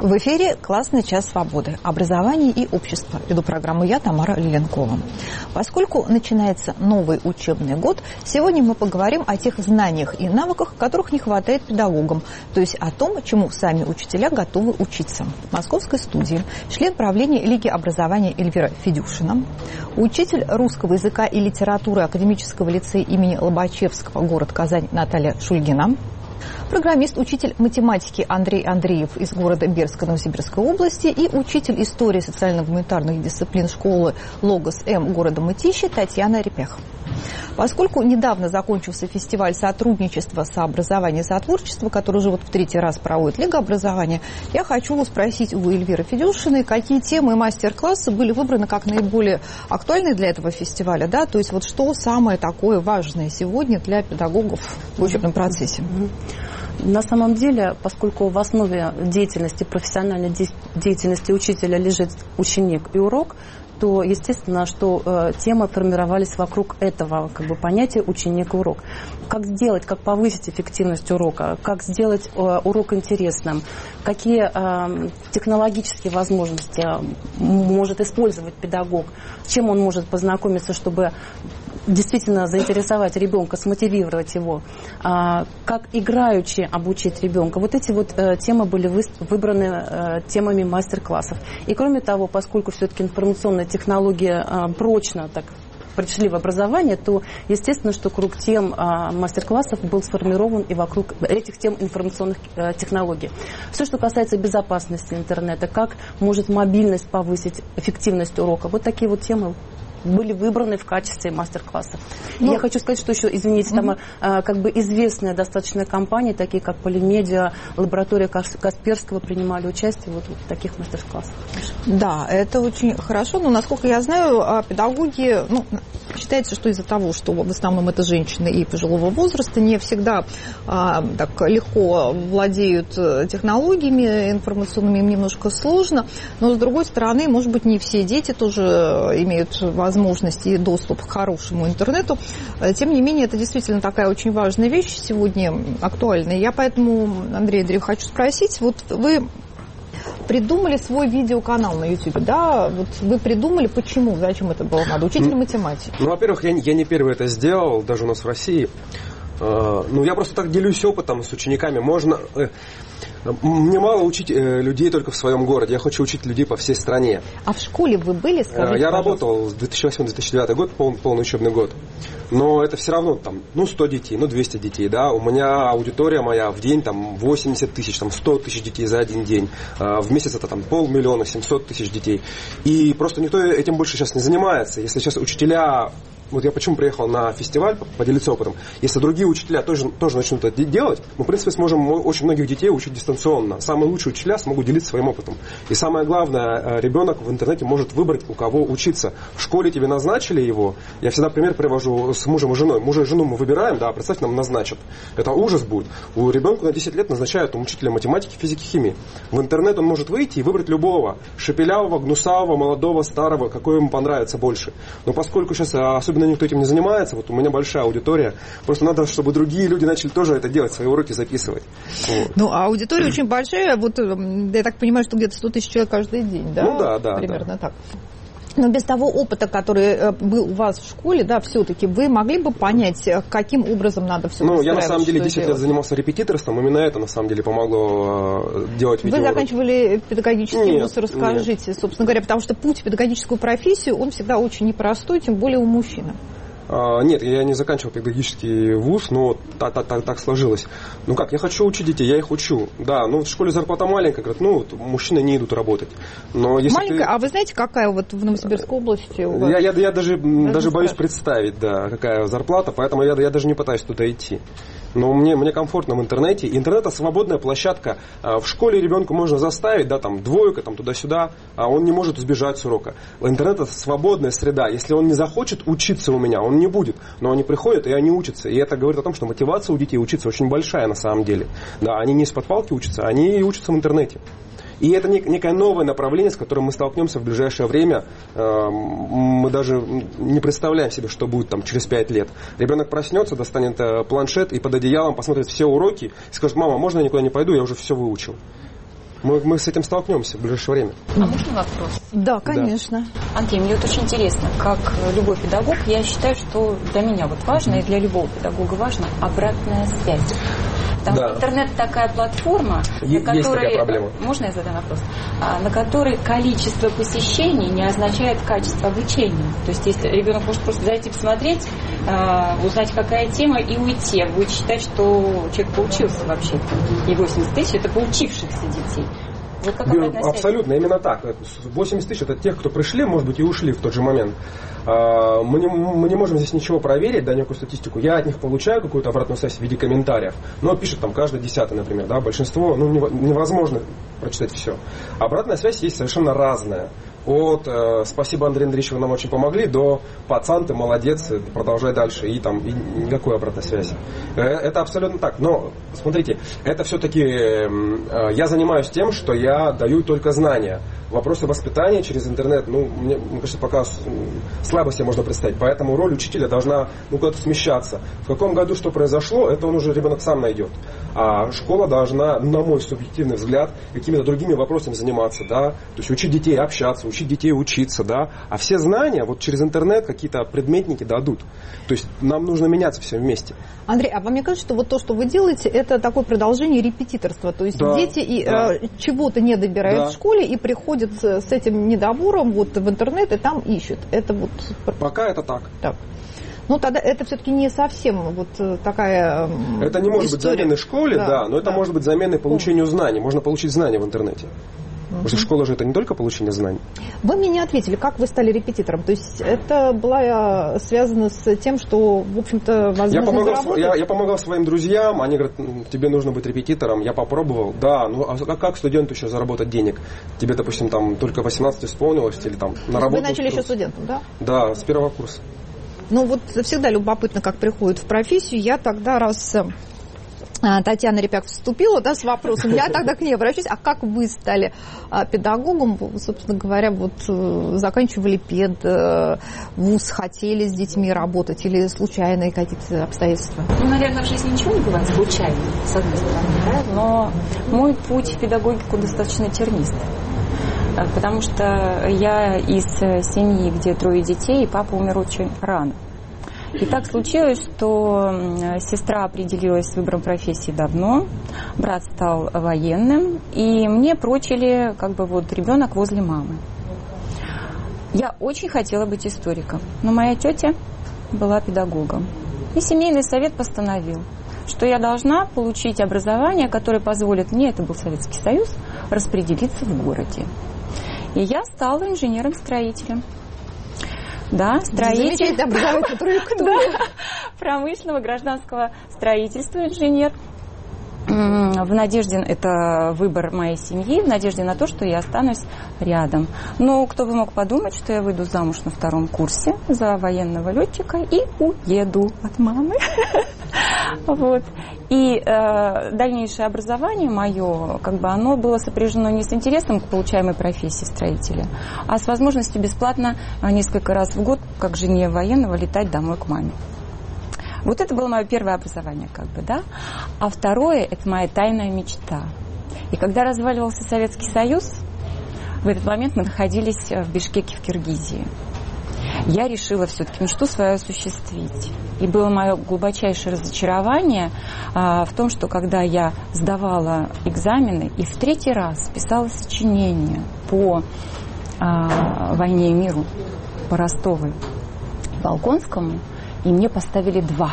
В эфире «Классный час свободы. Образование и общество». Веду программу я, Тамара Лиленкова. Поскольку начинается новый учебный год, сегодня мы поговорим о тех знаниях и навыках, которых не хватает педагогам, то есть о том, чему сами учителя готовы учиться. В московской студии член правления Лиги образования Эльвира Федюшина, учитель русского языка и литературы Академического лицея имени Лобачевского, город Казань, Наталья Шульгина, программист, учитель математики Андрей Андреев из города Бердска Новосибирской области и учитель истории социально-гуманитарных дисциплин школы Логос-М города Мытищи Татьяна Репех. Поскольку недавно закончился фестиваль сотрудничества сообразования и сотворчества, который уже в третий раз проводит Лига образования, я хочу спросить у Эльвиры Федюшиной, какие темы и мастер-классы были выбраны как наиболее актуальные для этого фестиваля, да, то есть что самое такое важное сегодня для педагогов в учебном процессе? На самом деле, поскольку в основе деятельности, профессиональной деятельности учителя лежит ученик и урок, то естественно, что темы формировались вокруг этого понятия ученик и урок. Как сделать, как повысить эффективность урока, как сделать урок интересным, какие технологические возможности может использовать педагог, с чем он может познакомиться, чтобы действительно заинтересовать ребенка, смотивировать его, как играючи обучить ребенка. Вот эти темы были выбраны темами мастер-классов. И кроме того, поскольку все-таки информационные технологии прочно так пришли в образование, то естественно, что круг тем мастер-классов был сформирован и вокруг этих тем информационных технологий. Все, что касается безопасности интернета, как может мобильность повысить эффективность урока, вот такие темы были выбраны в качестве мастер-классов. Я хочу сказать, что еще, извините, там известные достаточно компании, такие как Полимедиа, лаборатория Касперского, принимали участие в таких мастер-классах. Да, это очень хорошо, но, насколько я знаю, педагоги, считается, что из-за того, что в основном это женщины и пожилого возраста, не всегда так легко владеют технологиями информационными, им немножко сложно, но, с другой стороны, может быть, не все дети тоже имеют возможность и доступ к хорошему интернету. Тем не менее, это действительно такая очень важная вещь сегодня, актуальная. Я поэтому, Андрей Андреев, хочу спросить, вы придумали свой видеоканал на YouTube, да? Вы придумали, почему, зачем это было надо? Учитель математики. Во-первых, я не первый это сделал, даже у нас в России. Я просто так делюсь опытом с учениками. Мне мало учить людей только в своем городе. Я хочу учить людей по всей стране. А в школе вы были? Скажите, я работал с 2008-2009 год, полный учебный год. Но это все равно 100 детей, 200 детей. Да? У меня аудитория моя в день 80 тысяч, 100 тысяч детей за один день. В месяц это 500 000, 700 тысяч детей. И просто никто этим больше сейчас не занимается. Если сейчас учителя... Я почему приехал на фестиваль поделиться опытом. Если другие учителя тоже начнут это делать, мы, в принципе, сможем очень многих детей учить дистанционно. Самые лучшие учителя смогут делиться своим опытом. И самое главное, ребенок в интернете может выбрать, у кого учиться. В школе тебе назначили его. Я всегда пример привожу с мужем и женой. Мужа и жену мы выбираем, да, представьте, нам назначат. Это ужас будет. У ребенка на 10 лет назначают учителя математики, физики, химии. В интернет он может выйти и выбрать любого. Шепелявого, гнусавого, молодого, старого, какой ему понравится больше. Но поскольку сейчас особенно никто этим не занимается, у меня большая аудитория, просто надо, чтобы другие люди начали тоже это делать, свои уроки записывать. А аудитория очень большая, я так понимаю, что где-то 100 тысяч человек каждый день, да? Да. Примерно так. Но без того опыта, который был у вас в школе, да, все-таки вы могли бы понять, каким образом надо все выстраивать? Я на самом деле 10 лет занимался репетиторством, именно это на самом деле помогло делать видео. Вы заканчивали педагогический вуз, расскажите, собственно говоря, потому что путь в педагогическую профессию, он всегда очень непростой, тем более у мужчины. Нет, я не заканчивал педагогический вуз, но так сложилось. Я хочу учить детей, я их учу. Да, в школе зарплата маленькая, говорят, мужчины не идут работать. Но если маленькая? А вы знаете, какая в Новосибирской области у вас? Я даже боюсь представить, да, какая зарплата, поэтому я даже не пытаюсь туда идти. Но мне комфортно в интернете. Интернет – это свободная площадка. В школе ребенку можно заставить, да, двойка, туда-сюда, а он не может сбежать с урока. Интернет – это свободная среда. Если он не захочет учиться у меня, он не будет. Но они приходят, и они учатся. И это говорит о том, что мотивация у детей учиться очень большая на самом деле. Да, они не из-под палки учатся, они учатся в интернете. И это некое новое направление, с которым мы столкнемся в ближайшее время. Мы даже не представляем себе, что будет через 5 лет. Ребенок проснется, достанет планшет и под одеялом посмотрит все уроки и скажет: мама, можно я никуда не пойду, я уже все выучил. Мы с этим столкнемся в ближайшее время. А можно вопрос? Да, конечно. Да. Андрей, мне вот очень интересно, как любой педагог, я считаю, что для меня вот важно, и для любого педагога важно обратная связь. Потому что интернет такая платформа, на которой... Есть такая проблема. Можно я задам вопрос? На которой количество посещений не означает качество обучения. То есть, если ребенок может просто зайти посмотреть, узнать, какая тема, и уйти. А будет считать, что человек поучился вообще-то. И 80 тысяч – это поучившихся детей. Вот как абсолютно, именно так. 80 тысяч – это тех, кто пришли, может быть, и ушли в тот же момент. Мы не можем здесь ничего проверить, да, некую статистику. Я от них получаю какую-то обратную связь в виде комментариев, но пишет там каждый 10-й, например, да, большинство, невозможно прочитать все. Обратная связь есть совершенно разная. От «спасибо, Андрей Андреевич, вы нам очень помогли» до «пацан, ты молодец, продолжай дальше», и никакой обратной связи. Это абсолютно так. Но, смотрите, это все-таки я занимаюсь тем, что я даю только знания. Вопросы воспитания через интернет, мне кажется, пока слабо себе можно представить. Поэтому роль учителя должна куда-то смещаться. В каком году что произошло, это он уже ребенок сам найдет. А школа должна, на мой субъективный взгляд, какими-то другими вопросами заниматься, да, то есть учить детей общаться, учить детей учиться, да, а все знания вот через интернет какие-то предметники дадут. То есть нам нужно меняться всем вместе. Андрей, а вам мне кажется, что вот то, что вы делаете, это такое продолжение репетиторства, то есть дети чего-то не добирают в школе и приходят с этим недобором вот в интернет и там ищут. Это вот... Пока это так. Ну, тогда это все-таки не совсем вот такая это не может история. Быть заменой школе, но это может быть заменой получению знаний. Можно получить знания в интернете. Потому что школа же это не только получение знаний. Вы мне не ответили, как вы стали репетитором. То есть это было связано с тем, что, в общем-то, возможно, я помогал своим друзьям. Они говорят, тебе нужно быть репетитором. Я попробовал. Да, а как студенту еще заработать денег? Тебе, допустим, там только 18 исполнилось или там на работу. Вы начали еще студентом, да? Да, с первого курса. Ну вот всегда любопытно, как приходят в профессию. Я тогда, раз Татьяна Репяк вступила с вопросом, я тогда к ней обращусь, а как вы стали педагогом, собственно говоря, вот заканчивали вуз, хотели с детьми работать или случайные какие-то обстоятельства? Наверное, в жизни ничего не бывает случайно, с одной стороны, да? Но мой путь в педагогику достаточно тернист. Потому что я из семьи, где 3 детей, и папа умер очень рано. И так случилось, что сестра определилась с выбором профессии давно, брат стал военным, и мне прочили ребенок возле мамы. Я очень хотела быть историком, но моя тетя была педагогом. И семейный совет постановил, что я должна получить образование, которое позволит мне, это был Советский Союз, распределиться в городе. И я стала инженером-строителем. Да, строитель. Промышленного гражданского строительства инженер. В надежде, это выбор моей семьи, в надежде на то, что я останусь рядом. Но кто бы мог подумать, что я выйду замуж на 2 курсе за военного летчика и уеду от мамы. Вот. И дальнейшее образование мое, оно было сопряжено не с интересом к получаемой профессии строителя, а с возможностью бесплатно несколько раз в год, как жене военного, летать домой к маме. Вот это было мое первое образование, да. А второе – это моя тайная мечта. И когда разваливался Советский Союз, в этот момент мы находились в Бишкеке, в Киргизии. Я решила все-таки мечту свою осуществить. И было мое глубочайшее разочарование в том, что когда я сдавала экзамены и в 3-й раз писала сочинение по «Войне и миру», по Ростову и Волконскому, и мне поставили 2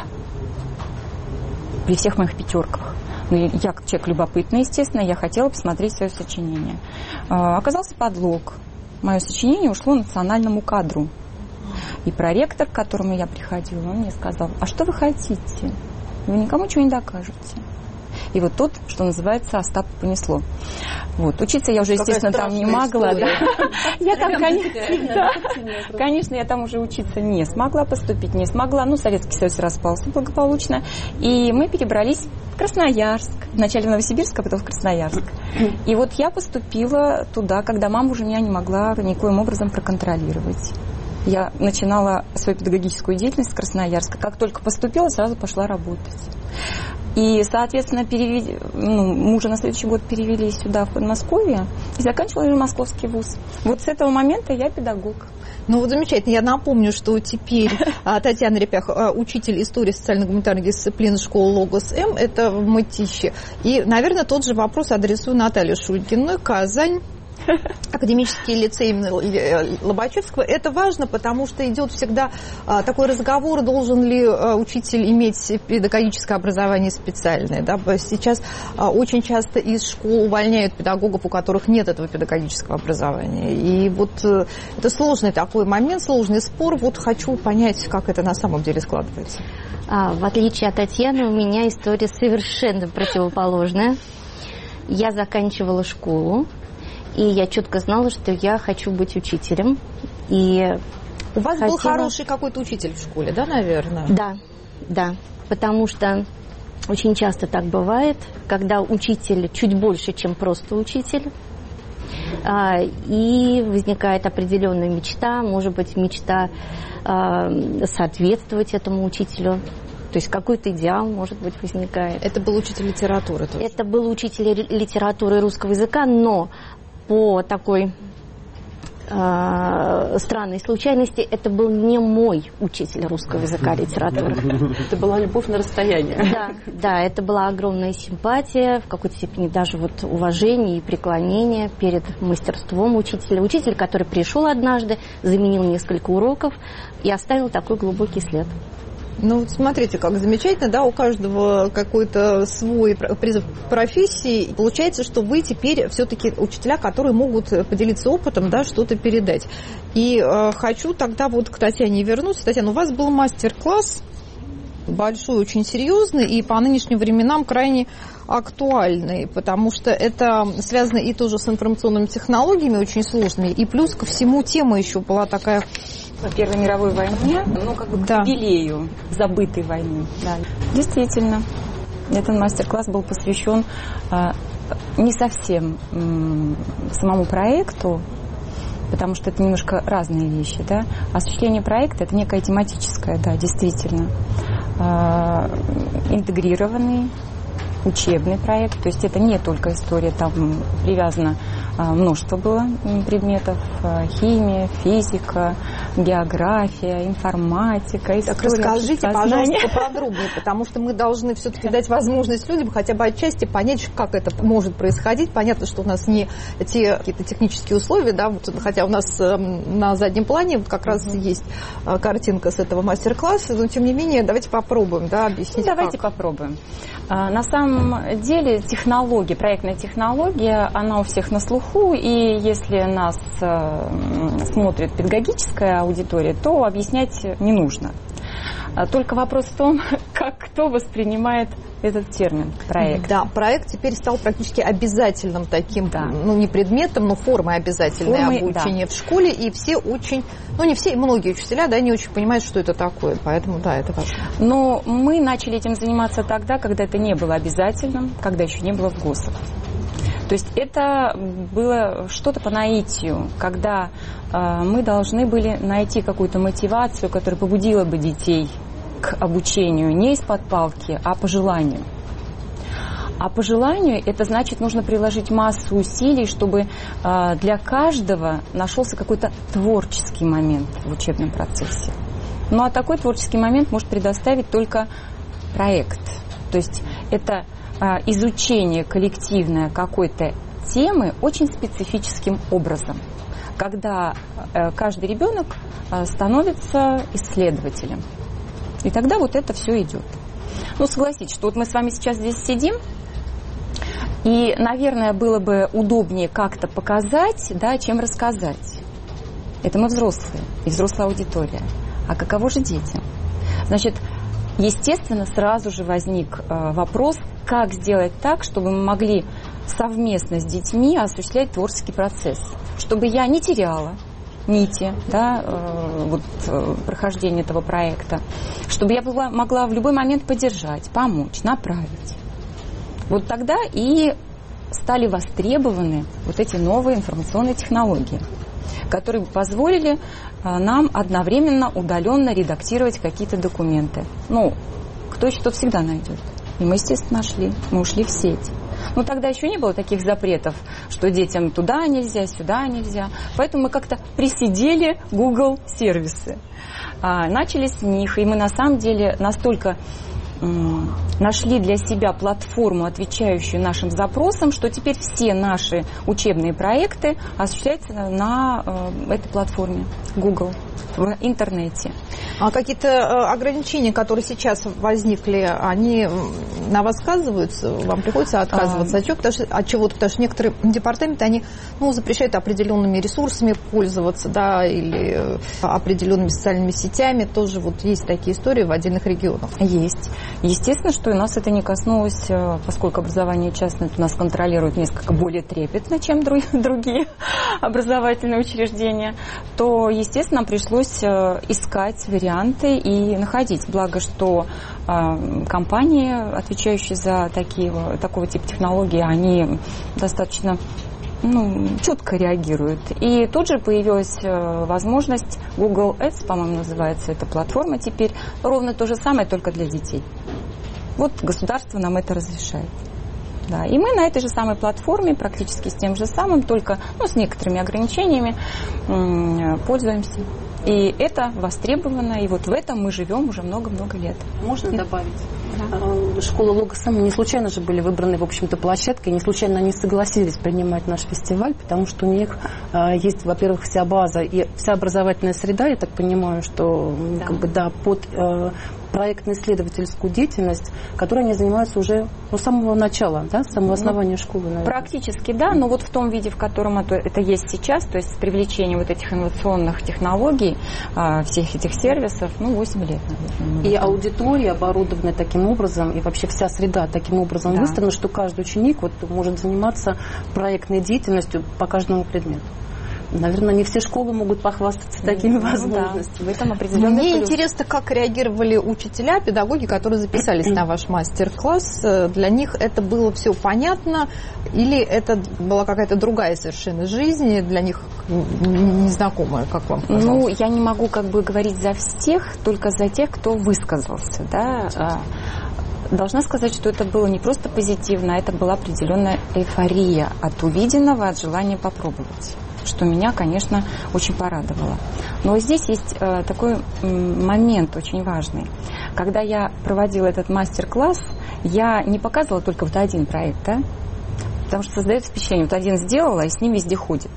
при всех моих 5. Ну, я, как человек любопытный, естественно, я хотела посмотреть свое сочинение. Оказался подлог. Мое сочинение ушло национальному кадру. И проректор, к которому я приходила, он мне сказал: а что вы хотите? Вы никому ничего не докажете. И вот тут, что называется, Остапа понесло. Вот. Учиться я уже, естественно, там не могла. Да. Я там, конечно, я там уже учиться не смогла, поступить не смогла. Ну, Советский Союз распался благополучно. И мы перебрались в Красноярск. Вначале в Новосибирск, а потом в Красноярск. И вот я поступила туда, когда мама уже меня не могла никоим образом проконтролировать. Я начинала свою педагогическую деятельность с Красноярска. Как только поступила, сразу пошла работать. И, соответственно, мы уже на следующий год перевели сюда, в Подмосковье, и заканчивала уже московский вуз. Вот с этого момента я педагог. Ну вот замечательно. Я напомню, что теперь Татьяна Репях, учитель истории социально-гуманитарных дисциплин школы Логос-М, это в Мытищи. И, наверное, тот же вопрос адресую Наталье Шулькиной, Казань. Академический лицей имени Лобачевского. Это важно, потому что идет всегда такой разговор, должен ли учитель иметь педагогическое образование специальное. Да? Сейчас очень часто из школ увольняют педагогов, у которых нет этого педагогического образования. И вот это сложный такой момент, сложный спор. Вот хочу понять, как это на самом деле складывается. В отличие от Татьяны, у меня история совершенно противоположная. Я заканчивала школу, и я четко знала, что я хочу быть учителем. И у вас был хороший какой-то учитель в школе, да, наверное? Да, потому что очень часто так бывает, когда учитель чуть больше, чем просто учитель, и возникает определенная мечта, может быть, мечта соответствовать этому учителю. То есть какой-то идеал, может быть, возникает. Это был учитель литературы тоже? Это был учитель литературы и русского языка, но по такой странной случайности, это был не мой учитель русского языка и литературы. Это была любовь на расстоянии. Да, это была огромная симпатия, в какой-то степени даже вот уважение и преклонение перед мастерством учителя. Учитель, который пришел однажды, заменил несколько уроков и оставил такой глубокий след. Ну, смотрите, как замечательно, да, у каждого какой-то свой призыв профессии. Получается, что вы теперь все-таки учителя, которые могут поделиться опытом, да, что-то передать. И хочу тогда вот к Татьяне вернуться. Татьяна, у вас был мастер-класс большой, очень серьезный и по нынешним временам крайне актуальный, потому что это связано и тоже с информационными технологиями очень сложными, и плюс ко всему тема еще была такая... По Первой мировой войне, как бы к юбилею забытой войны. Да. Действительно, этот мастер-класс был посвящен не совсем самому проекту, потому что это немножко разные вещи. Да? Осуществление проекта – это некое тематическое, да, действительно, интегрированный учебный проект, то есть это не только история, там привязано множество было предметов, химия, физика, география, информатика, история. Так расскажите, пожалуйста, поподробнее, потому что мы должны все-таки дать возможность людям хотя бы отчасти понять, как это может происходить. Понятно, что у нас не те какие-то технические условия, да, вот, хотя у нас на заднем плане вот как раз есть картинка с этого мастер-класса, но тем не менее давайте попробуем, да, объяснить. Давайте попробуем. На самом деле технология, проектная технология, она у всех на слуху, и если нас смотрит педагогическая аудитория, то объяснять не нужно. Только вопрос в том, как кто воспринимает этот термин, проект. Да, проект теперь стал практически обязательным таким, да. Ну не предметом, но формой обязательной обучения в школе, и все очень, ну не все, многие учителя, да, не очень понимают, что это такое, поэтому да, это важно. Но мы начали этим заниматься тогда, когда это не было обязательным, когда еще не было в ГОСах. То есть это было что-то по наитию, когда мы должны были найти какую-то мотивацию, которая побудила бы детей к обучению не из-под палки, а по желанию. А по желанию это значит, нужно приложить массу усилий, чтобы для каждого нашелся какой-то творческий момент в учебном процессе. Ну а такой творческий момент может предоставить только проект. То есть это изучение коллективное какой-то темы очень специфическим образом, когда каждый ребенок становится исследователем. И тогда вот это все идет. Ну, согласитесь, что вот мы с вами сейчас здесь сидим, и, наверное, было бы удобнее как-то показать, да, чем рассказать. Это мы взрослые, и взрослая аудитория. А каково же детям? Значит, естественно, сразу же возник вопрос, как сделать так, чтобы мы могли совместно с детьми осуществлять творческий процесс, чтобы я не теряла нити, да, прохождения этого проекта, чтобы я могла в любой момент поддержать, помочь, направить. Вот тогда и стали востребованы вот эти новые информационные технологии, которые позволили нам одновременно удаленно редактировать какие-то документы. Ну, кто еще, тот всегда найдет. И мы, естественно, нашли. Мы ушли в сеть. Но тогда еще не было таких запретов, что детям туда нельзя, сюда нельзя. Поэтому мы как-то присидели Google сервисы. Начали с них, и мы на самом деле настолько нашли для себя платформу, отвечающую нашим запросам, что теперь все наши учебные проекты осуществляются на этой платформе Google в интернете. А какие-то ограничения, которые сейчас возникли, они на вас сказываются? Вам приходится отказываться от чего-то? Потому что некоторые департаменты, они запрещают определенными ресурсами пользоваться, да, или определенными социальными сетями. Тоже вот есть такие истории в отдельных регионах. Есть. Естественно, что у нас это не коснулось, поскольку образование частное у нас контролирует несколько более трепетно, чем другие образовательные учреждения, то, естественно, нам пришлось искать варианты и находить. Благо, что компании, отвечающие за такого типа технологий, они достаточно четко реагируют. И тут же появилась возможность Google Ads, по-моему, называется эта платформа теперь, ровно то же самое, только для детей. Вот государство нам это разрешает. Да. И мы на этой же самой платформе, практически с тем же самым, только с некоторыми ограничениями пользуемся. И это востребовано, и вот в этом мы живем уже много-много лет. Можно добавить? Да. Школа Логоса не случайно же были выбраны, в общем-то, площадкой, не случайно они согласились принимать наш фестиваль, потому что у них есть, во-первых, вся база и вся образовательная среда, я так понимаю, что под проектно-исследовательскую деятельность, которой они занимаются уже с самого начала, да, с самого основания школы, наверное. Практически, да, но вот в том виде, в котором это есть сейчас, то есть с привлечением вот этих инновационных технологий, всех этих сервисов, 8 лет, наверное. И аудитория оборудована таким образом, и вообще вся среда таким образом выстроена, что каждый ученик может заниматься проектной деятельностью по каждому предмету. Наверное, не все школы могут похвастаться такими возможностями. В этом определенный Мне плюс. интересно, как реагировали учителя, педагоги, которые записались на ваш мастер-класс. Для них это было все понятно, или это была какая-то другая совершенно жизнь, для них незнакомая, как вам казалось? Я не могу говорить за всех, только за тех, кто высказался, да. Должна сказать, что это было не просто позитивно, а это была определенная эйфория от увиденного, от желания попробовать, что меня, конечно, очень порадовало. Но здесь есть такой момент очень важный. Когда я проводила этот мастер-класс, я не показывала только один проект, да? Потому что создается впечатление, один сделала, и с ним везде ходит.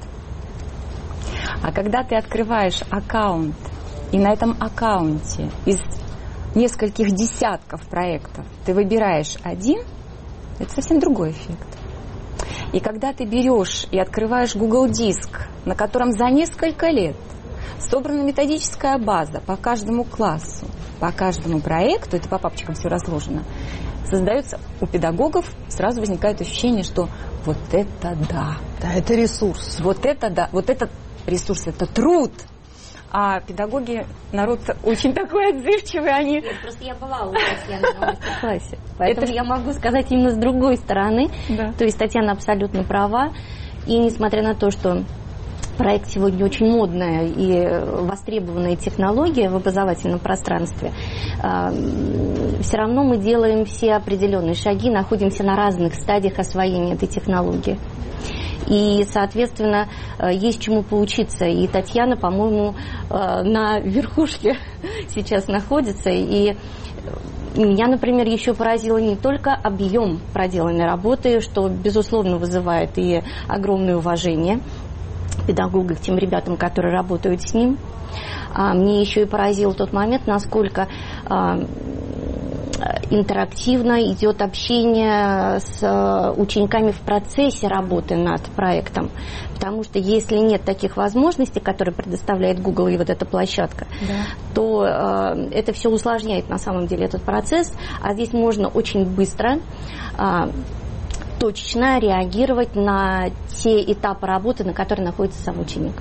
А когда ты открываешь аккаунт, и на этом аккаунте из нескольких десятков проектов ты выбираешь один, это совсем другой эффект. И когда ты берешь и открываешь Google Диск, на котором за несколько лет собрана методическая база по каждому классу, по каждому проекту, это по папочкам все разложено, создается у педагогов, сразу возникает ощущение, что вот это да. Да, это ресурс. Вот это да, вот этот ресурс, это труд. А педагоги, народ очень такой отзывчивый, они... Нет, просто я была у Татьяны на мастер-классе, поэтому я могу сказать именно с другой стороны. Да. То есть Татьяна абсолютно права, и несмотря на то, что проект сегодня очень модная и востребованная технология в образовательном пространстве, все равно мы делаем все определенные шаги, находимся на разных стадиях освоения этой технологии. И, соответственно, есть чему поучиться. И Татьяна, по-моему, на верхушке сейчас находится. И меня, например, еще поразило не только объем проделанной работы, что, безусловно, вызывает и огромное уважение педагога к тем ребятам, которые работают с ним. Мне еще и поразил тот момент, насколько интерактивно идет общение с учениками в процессе работы над проектом. Потому что если нет таких возможностей, которые предоставляет Google и вот эта площадка, то это все усложняет на самом деле этот процесс. А здесь можно очень быстро, точечно реагировать на те этапы работы, на которые находится сам ученик.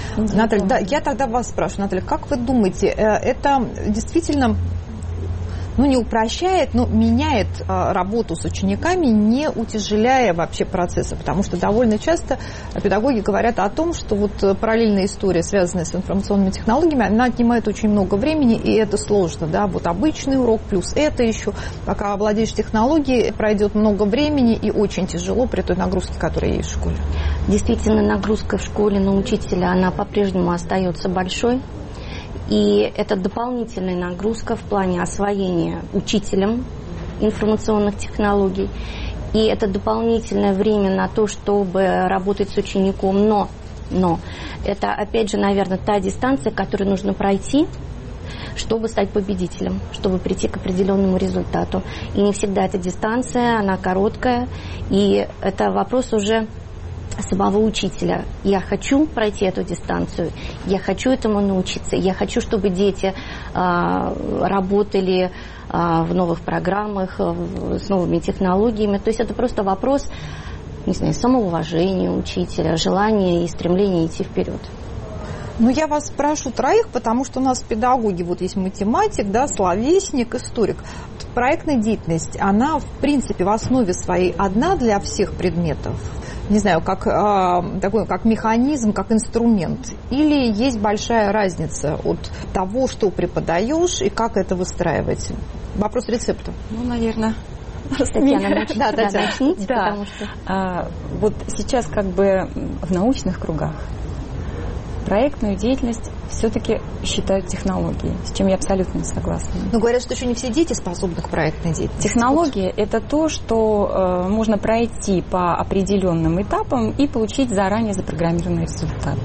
Наталья, я тогда вас спрашиваю, Наталья, как вы думаете, это действительно не упрощает, но меняет работу с учениками, не утяжеляя вообще процесса. Потому что довольно часто педагоги говорят о том, что вот параллельная история, связанная с информационными технологиями, она отнимает очень много времени, и это сложно. Да? Вот обычный урок плюс это еще. Пока овладеешь технологией, пройдет много времени и очень тяжело при той нагрузке, которая есть в школе. Действительно, нагрузка в школе на учителя, она по-прежнему остается большой. И это дополнительная нагрузка в плане освоения учителем информационных технологий. И это дополнительное время на то, чтобы работать с учеником. Но это, опять же, наверное, та дистанция, которую нужно пройти, чтобы стать победителем, чтобы прийти к определенному результату. И не всегда эта дистанция, она короткая. И это вопрос уже самого учителя. Я хочу пройти эту дистанцию, я хочу этому научиться, я хочу, чтобы дети работали в новых программах, с новыми технологиями. То есть это просто вопрос, не знаю, самоуважения учителя, желания и стремления идти вперед. Я вас спрошу троих, потому что у нас педагоги, вот есть математик, да, словесник, историк. Проектная деятельность, она, в принципе, в основе своей одна для всех предметов? Не знаю, как механизм, как инструмент? Или есть большая разница от того, что преподаешь, и как это выстраивать? Вопрос рецепта. Наверное, Татьяна, начните, потому что... Вот сейчас в научных кругах проектную деятельность все-таки считают технологией, с чем я абсолютно не согласна. Но говорят, что еще не все дети способны к проектной деятельности. Технология – это то, что можно пройти по определенным этапам и получить заранее запрограммированный результат.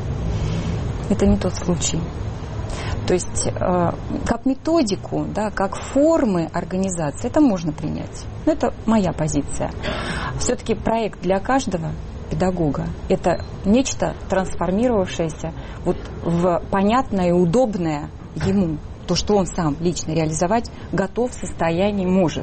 Это не тот случай. То есть, как методику, да, как формы организации, это можно принять. Но это моя позиция. Все-таки проект для каждого педагога – это нечто трансформировавшееся в понятное и удобное ему, то, что он сам лично реализовать готов, в состоянии, может.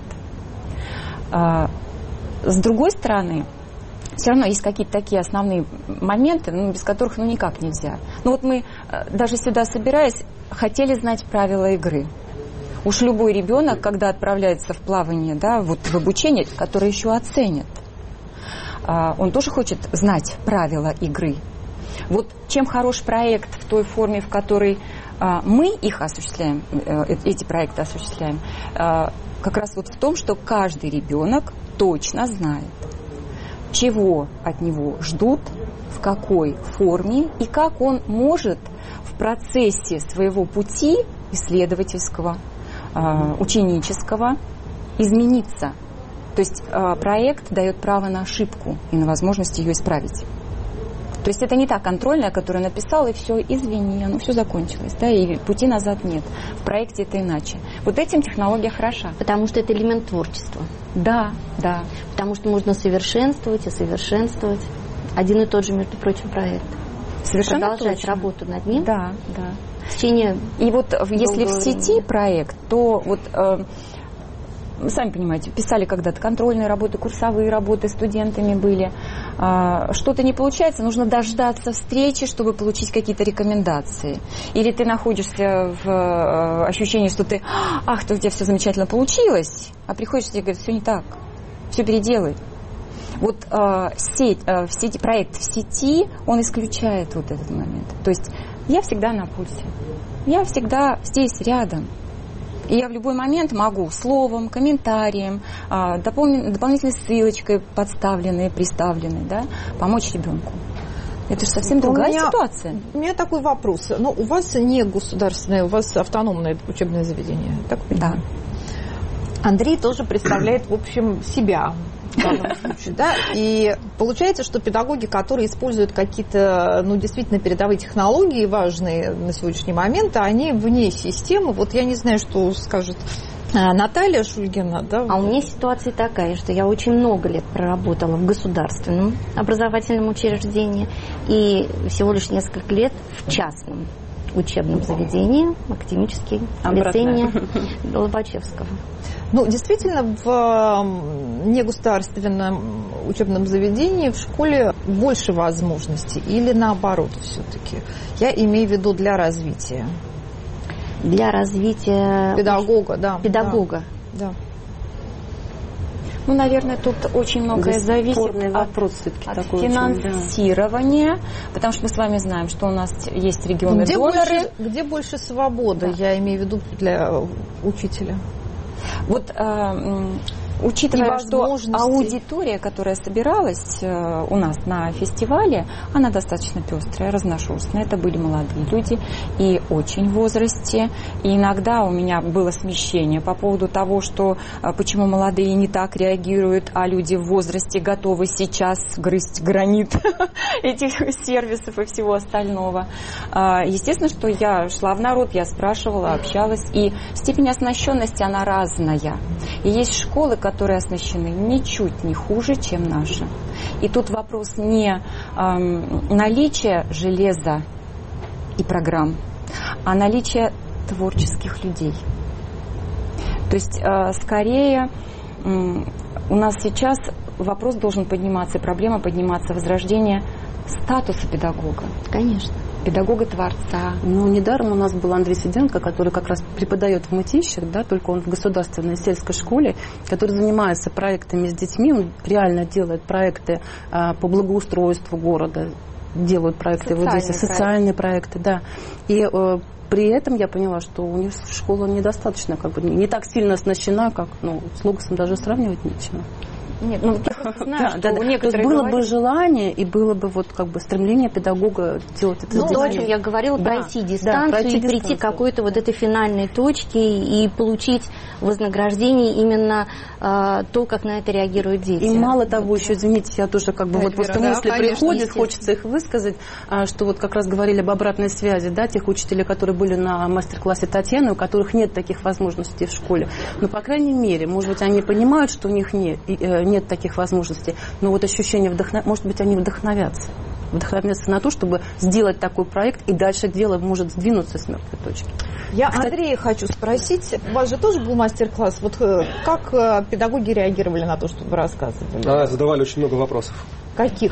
С другой стороны, все равно есть какие-то такие основные моменты, без которых никак нельзя. Мы, даже сюда собираясь, хотели знать правила игры. Уж любой ребенок, когда отправляется в плавание, да, в обучение, которое еще оценят, он тоже хочет знать правила игры. Чем хорош проект в той форме, в которой мы их осуществляем, эти проекты осуществляем, как раз в том, что каждый ребенок точно знает, чего от него ждут, в какой форме и как он может в процессе своего пути исследовательского, ученического измениться. То есть проект дает право на ошибку и на возможность ее исправить. То есть это не та контрольная, которую написал, и все, извини, оно все закончилось, да, и пути назад нет. В проекте это иначе. Этим технология хороша. Потому что это элемент творчества. Да. Потому что можно совершенствовать и совершенствовать. Один и тот же, между прочим, проект. Совершенно продолжать точно. Работу над ним. Да. В течение и если в сети проект, то сами понимаете, писали когда-то контрольные работы, курсовые работы, студентами были. Что-то не получается, нужно дождаться встречи, чтобы получить какие-то рекомендации. Или ты находишься в ощущении, что ты, у тебя все замечательно получилось, а приходишь, тебе говорят, все не так, все переделай. Проект в сети, он исключает этот момент. То есть я всегда на пульсе, я всегда здесь, рядом. И я в любой момент могу словом, комментарием, дополнительной ссылочкой подставленной, приставленной, да, помочь ребенку. Это же совсем другая ситуация. У меня такой вопрос. У вас не государственное, у вас автономное учебное заведение. Так? Да. Андрей тоже представляет, в общем, себя. В данном случае, да? И получается, что педагоги, которые используют какие-то, действительно передовые технологии, важные на сегодняшний момент, они вне системы. Я не знаю, что скажет Наталья Шульгина. Да? А у меня ситуация такая, что я очень много лет проработала в государственном образовательном учреждении и всего лишь несколько лет в частном учебном заведении, академический лицей Лобачевского. Действительно, в негосударственном учебном заведении в школе больше возможностей или наоборот все-таки? Я имею в виду для развития. Для развития педагога, да. Педагога. Да. Ну, наверное, тут очень многое зависит от финансирования, потому что мы с вами знаем, что у нас есть регионы-доноры. Где больше свободы, я имею в виду, для учителя? Вот учитывая, что аудитория, которая собиралась у нас на фестивале, она достаточно пестрая, разношерстная. Это были молодые люди и очень в возрасте. И иногда у меня было смещение по поводу того, что почему молодые не так реагируют, а люди в возрасте готовы сейчас грызть гранит этих сервисов и всего остального. Естественно, что я шла в народ, я спрашивала, общалась. И степень оснащенности, она разная. И есть школы, которые оснащены ничуть не хуже, чем наши. И тут вопрос не наличия железа и программ, а наличие творческих людей. То есть, скорее, у нас сейчас вопрос должен подниматься, и проблема подниматься возрождения статуса педагога. Конечно. Педагога-творца. Ну, недаром у нас был Андрей Сиденко, который как раз преподает в Мытищах, да, только он в государственной сельской школе, который занимается проектами с детьми, он реально делает проекты по благоустройству города, делают проекты вот здесь, социальные проекты, да. И при этом я поняла, что у них школа недостаточно, как бы не так сильно оснащена, как, ну, с Логосом даже сравнивать нечего. Нет, ну я знаю, что у некоторых было бы желание и было бы вот как бы стремление педагога делать это. Ну, то, о чем я говорила, пройти дистанцию и прийти к какой-то вот этой финальной точке и получить вознаграждение именно то, как на это реагируют дети. И мало того, еще, извините, я тоже как бы вот просто мысли приходят, хочется их высказать, что вот как раз говорили об обратной связи, да, тех учителей, которые были на мастер-классе Татьяны, у которых нет таких возможностей в школе. Но, по крайней мере, может быть, они понимают, что у них нет таких возможностей, но вот ощущение может быть, они вдохновятся на то, чтобы сделать такой проект, и дальше дело может сдвинуться с мертвой точки. Я Андрея хочу спросить, у вас же тоже был мастер-класс, вот как педагоги реагировали на то, что вы рассказывали? Задавали очень много вопросов. Каких?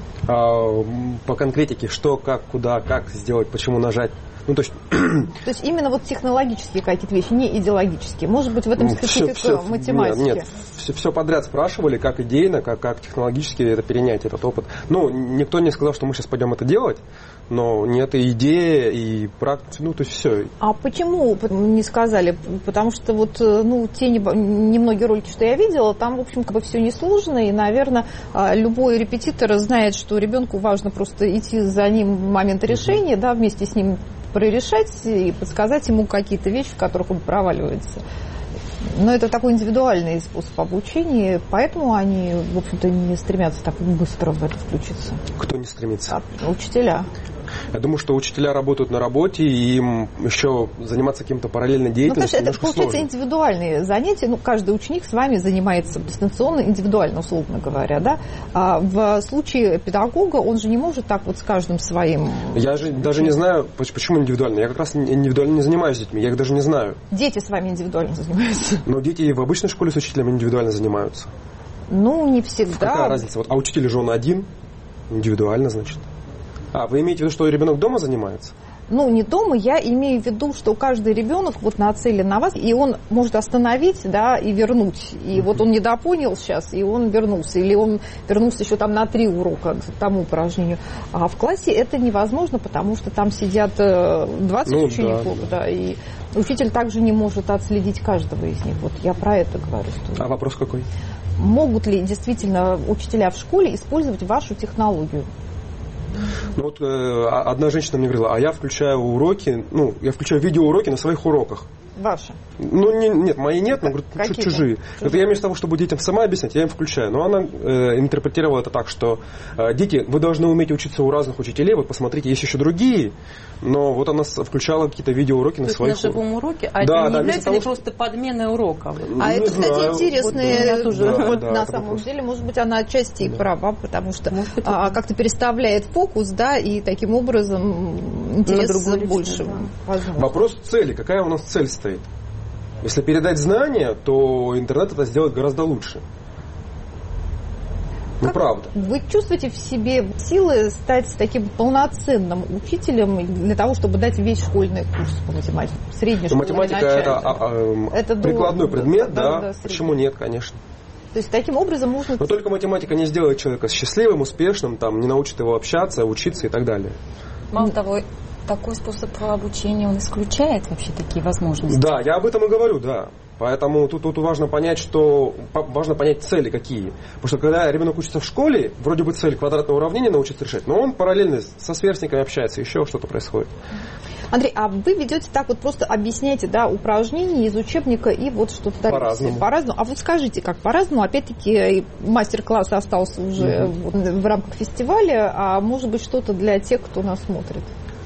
По конкретике, что, как, куда, как сделать, почему нажать. Ну, то есть именно вот технологические какие-то вещи, не идеологические. Может быть, в этом специфика математики? Нет, все подряд спрашивали, как идейно, как технологически это перенять, этот опыт. Ну, никто не сказал, что мы сейчас пойдем это делать, но нет, и идея, и практика, ну, то есть все. А почему не сказали? Потому что вот, те немногие ролики, что я видела, там, в общем, как бы все несложно, и, наверное, любой репетитор знает, что ребенку важно просто идти за ним в момент решения, да, вместе с ним прорешать и подсказать ему какие-то вещи, в которых он проваливается. Но это такой индивидуальный способ обучения, поэтому они, в общем-то, не стремятся так быстро в это включиться. Кто не стремится? Учителя. Я думаю, что учителя работают на работе, и им еще заниматься каким-то параллельной деятельностью это, получается, сложно. Индивидуальные занятия. Каждый ученик с вами занимается дистанционно, индивидуально, условно говоря, да? А в случае педагога он же не может так вот с каждым своим... Я же даже не знаю, почему индивидуально. Я как раз индивидуально не занимаюсь с детьми, я их даже не знаю. Дети с вами индивидуально занимаются? Но дети и в обычной школе с учителем индивидуально занимаются. Не всегда. Какая разница? А учитель же он один, индивидуально, значит. Вы имеете в виду, что ребенок дома занимается? Не дома, я имею в виду, что каждый ребенок вот нацелен на вас, и он может остановить, да, и вернуть. И вот он недопонял сейчас, и он вернулся. Или он вернулся еще там на 3 урока к тому упражнению. А в классе это невозможно, потому что там сидят 20 учеников, да, и учитель также не может отследить каждого из них. Вот я про это говорю. Что... А вопрос какой? Могут ли действительно учителя в школе использовать вашу технологию? Одна женщина мне говорила, я включаю уроки, я включаю видеоуроки на своих уроках. Ваши? Нет, мои нет, но, говорит, чужие. Это я вместо того, чтобы детям сама объяснять, я им включаю. Но она интерпретировала это так, что дети, вы должны уметь учиться у разных учителей, вот посмотрите, есть еще другие, но вот она включала какие-то видеоуроки на своих уроках. На живом уроке? А это не является ли просто подменой урока? Это, кстати, интересно. На самом деле, может быть, она отчасти и права, потому что как-то переставляет фокус, да, и таким образом интерес больше. Вопрос цели. Какая у нас цель стоит? Если передать знания, то интернет это сделает гораздо лучше. Ну, правда. Вы чувствуете в себе силы стать таким полноценным учителем для того, чтобы дать весь школьный курс по математике? Средней школе, математика это прикладной предмет, да. Почему нет, конечно. То есть таким образом можно... Но только математика не сделает человека счастливым, успешным, там, не научит его общаться, учиться и так далее. Мало того, такой способ обучения, он исключает вообще такие возможности. Да, я об этом и говорю, да. Поэтому тут важно понять, цели какие. Потому что когда ребенок учится в школе, вроде бы цель квадратное уравнение научиться решать, но он параллельно со сверстниками общается, еще что-то происходит. Андрей, а вы ведете так вот, просто объясняете, да, упражнения из учебника и вот что-то по-разному. А вот скажите, как по-разному? Опять-таки мастер-класс остался уже в рамках фестиваля, а может быть что-то для тех, кто нас смотрит?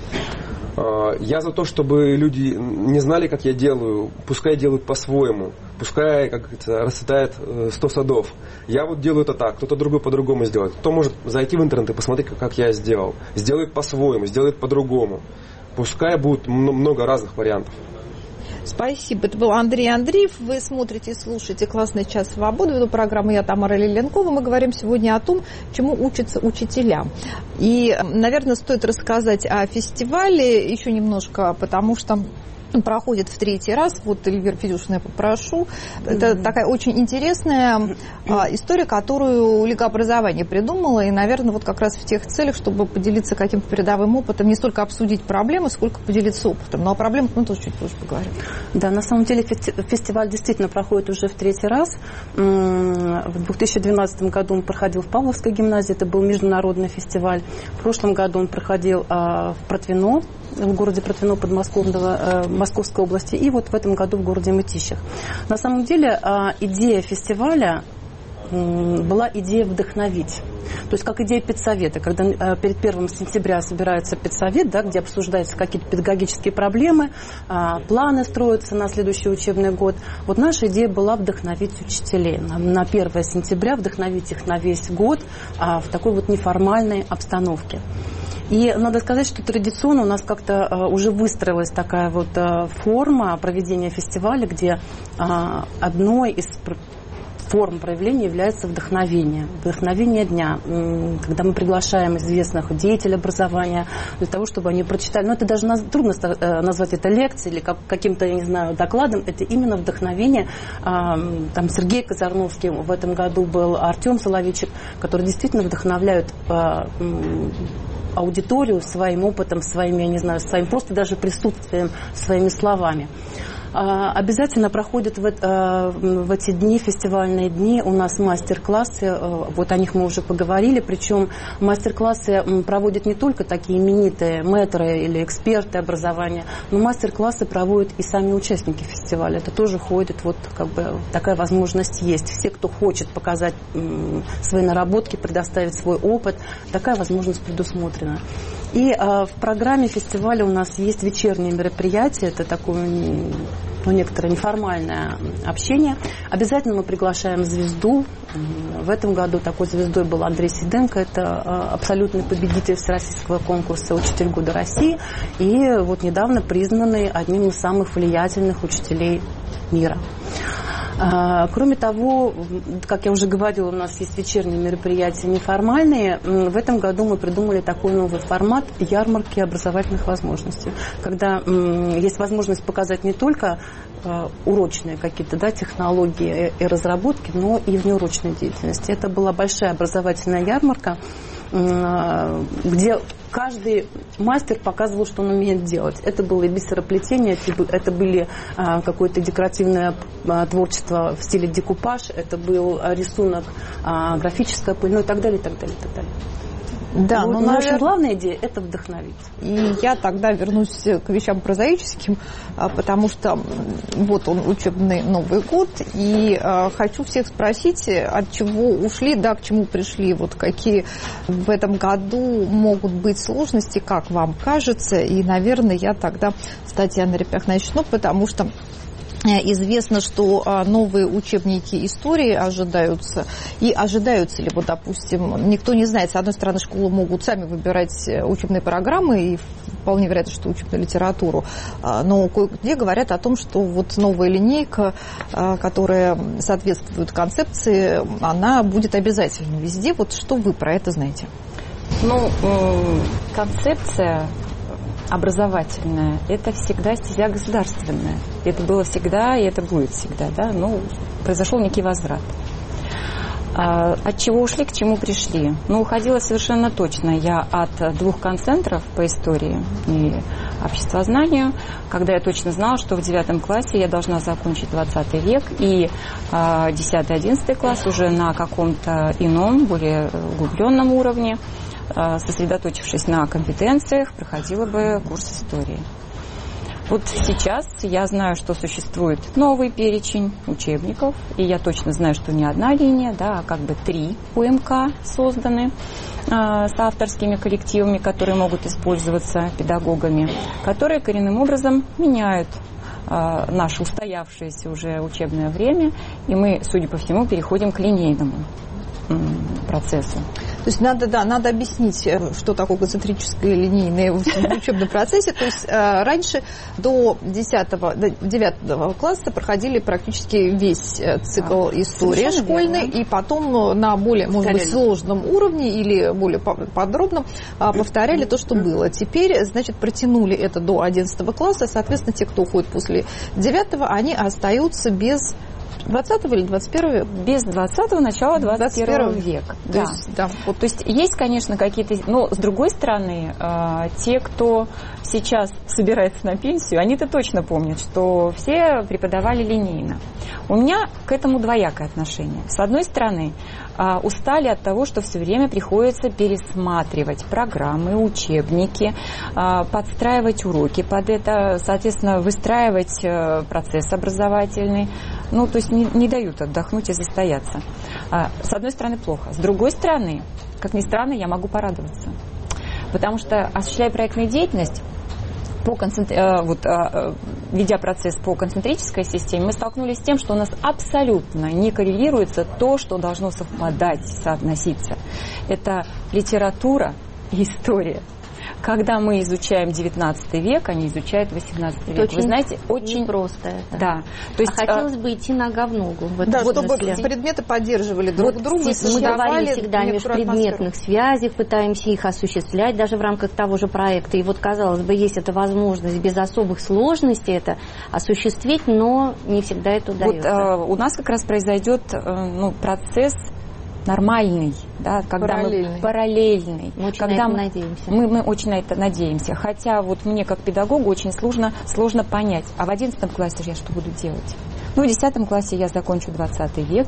Я за то, чтобы люди не знали, как я делаю, пускай делают по-своему, пускай, как говорится, расцветает 100 садов. Я вот делаю это так, кто-то другой по-другому сделает. Кто может зайти в интернет и посмотреть, как я сделал. Сделает по-своему, сделает по-другому. Пускай будет много разных вариантов. Спасибо. Это был Андрей Андреев. Вы смотрите и слушаете «Классный час свободы». Веду программу я, Тамара Лиленкова. Мы говорим сегодня о том, чему учатся учителя. И, наверное, стоит рассказать о фестивале еще немножко, потому что проходит в 3-й раз. Вот, Эльвира Федюшина, я попрошу. Это такая очень интересная история, которую Лига образования придумала. И, наверное, вот как раз в тех целях, чтобы поделиться каким-то передовым опытом, не столько обсудить проблемы, сколько поделиться опытом. Но о проблемах мы тоже чуть позже поговорим. Да, на самом деле фестиваль действительно проходит уже в 3-й раз. В 2012 году он проходил в Павловской гимназии. Это был международный фестиваль. В прошлом году он проходил в Протвино, в городе Протвино Московской области, и вот в этом году в городе Мытищах. На самом деле идея фестиваля была идея вдохновить. То есть как идея педсовета, когда перед 1 сентября собирается педсовет, да, где обсуждаются какие-то педагогические проблемы, планы строятся на следующий учебный год. Вот наша идея была вдохновить учителей на 1 сентября, вдохновить их на весь год в такой вот неформальной обстановке. И надо сказать, что традиционно у нас как-то уже выстроилась такая вот форма проведения фестиваля, где одной из форм проявления является вдохновение. Вдохновение дня, когда мы приглашаем известных деятелей образования для того, чтобы они прочитали. Но это даже трудно назвать это лекцией или каким-то, я не знаю, докладом. Это именно вдохновение. Там Сергей Казарновский в этом году был, Артем Соловейчик, которые действительно вдохновляют аудиторию своим опытом, своими, я не знаю, своим просто даже присутствием, своими словами. Обязательно проходят в эти дни, фестивальные дни, у нас мастер-классы, вот о них мы уже поговорили, причем мастер-классы проводят не только такие именитые мэтры или эксперты образования, но мастер-классы проводят и сами участники фестиваля. Это тоже входит, вот как бы такая возможность есть. Все, кто хочет показать свои наработки, предоставить свой опыт, такая возможность предусмотрена. И в программе фестиваля у нас есть вечерние мероприятия, это такое некоторое неформальное общение. Обязательно мы приглашаем звезду. В этом году такой звездой был Андрей Сиденко, это абсолютный победитель всероссийского конкурса «Учитель года России» и вот недавно признанный одним из самых влиятельных учителей мира. Кроме того, как я уже говорила, у нас есть вечерние мероприятия неформальные. В этом году мы придумали такой новый формат ярмарки образовательных возможностей, когда есть возможность показать не только урочные какие-то, да, технологии и разработки, но и внеурочной деятельности. Это была большая образовательная ярмарка, где каждый мастер показывал, что он умеет делать. Это было и бисероплетение, это были какое-то декоративное творчество в стиле декупаж, это был рисунок, графическая пыль, ну и так далее, и так далее, и так далее. Да, но наша главная идея – это вдохновить. И я тогда вернусь к вещам прозаическим, потому что вот он, учебный Новый год, и хочу всех спросить, от чего ушли, да, к чему пришли, вот какие в этом году могут быть сложности, как вам кажется, и, наверное, я тогда с Татьяной Репях начну, потому что известно, что новые учебники истории ожидаются. И ожидаются ли, вот, допустим, никто не знает. С одной стороны, школы могут сами выбирать учебные программы и вполне вероятно, что учебную литературу. Но кое-где говорят о том, что вот новая линейка, которая соответствует концепции, она будет обязательно везде. Вот что вы про это знаете? Ну, концепция образовательная – это всегда стезя государственная. Это было всегда, и это будет всегда. Да? Ну, произошел некий возврат. От чего ушли, к чему пришли? Ну, уходила совершенно точно я от 2 концентров по истории и обществознанию, когда я точно знала, что в 9 классе я должна закончить 20 век, и 10-11 класс уже на каком-то ином, более углубленном уровне, сосредоточившись на компетенциях, проходила бы курс истории. Вот сейчас я знаю, что существует новый перечень учебников, и я точно знаю, что не одна линия, да, а как бы 3 УМК созданы с авторскими коллективами, которые могут использоваться педагогами, которые коренным образом меняют наше устоявшееся уже учебное время, и мы, судя по всему, переходим к линейному процессу. То есть надо объяснить, что такое концентрическое линейное в учебном процессе. То есть раньше до 9 класса проходили практически весь цикл истории школьной, и потом на более, может быть, сложном уровне или более подробном повторяли то, что было. Теперь, значит, протянули это до 11 класса, соответственно, те, кто уходит после 9, они остаются без 20 или 21? Без 20-го, начала 21 века. Да. То есть есть, конечно, какие-то... Но, с другой стороны, те, кто сейчас собирается на пенсию, они-то точно помнят, что все преподавали линейно. У меня к этому двоякое отношение. С одной стороны, устали от того, что все время приходится пересматривать программы, учебники, подстраивать уроки под это, соответственно, выстраивать процесс образовательный. Ну, то есть не дают отдохнуть и застояться. С одной стороны, плохо. С другой стороны, как ни странно, я могу порадоваться. Потому что, осуществляя проектную деятельность, ведя процесс по концентрической системе, мы столкнулись с тем, что у нас абсолютно не коррелируется то, что должно совпадать, соотноситься. Это литература и история. Когда мы изучаем 19 век, они изучают 18 век. Очень, вы знаете, очень просто это. Да. То есть, хотелось бы идти нога в ногу. Да, чтобы предметы поддерживали друг друга. Мы говорили всегда о межпредметных связях, пытаемся их осуществлять даже в рамках того же проекта. И вот, казалось бы, есть эта возможность без особых сложностей это осуществить, но не всегда это удается. Вот, у нас как раз произойдет процесс нормальный, да, когда мы параллельный. Мы очень на это надеемся. Мы очень на это надеемся. Хотя вот мне как педагогу очень сложно понять, а в 11 классе я что буду делать? Ну, в 10 классе я закончу 20 век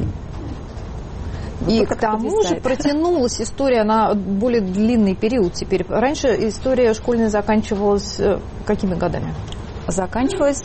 И к тому же протянулась история на более длинный период теперь. Раньше история школьная заканчивалась какими годами? Заканчивалась